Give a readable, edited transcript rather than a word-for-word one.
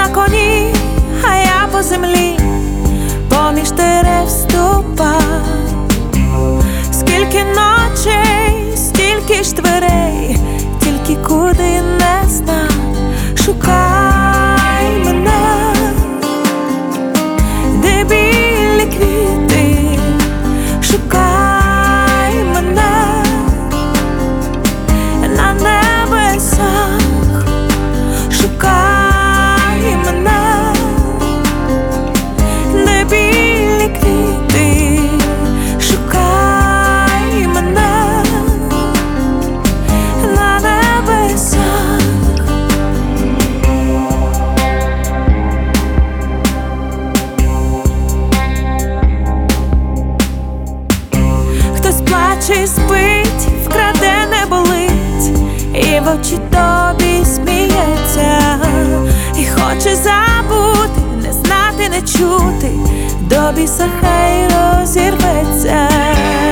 на коні, а я по землі, поміж дерев ступав. Скільки ночей, стільки ж дверей, тільки куди не знав. Шукай мене, де білі квіти, шукай мене на небесах, шукай мене, де білі квіти, шукай мене на небесах. Хтось плаче і спить, вкраде не болить, і в очі тобі сміється, і хоче забути, не знати, не чути, до біса хай розірветься.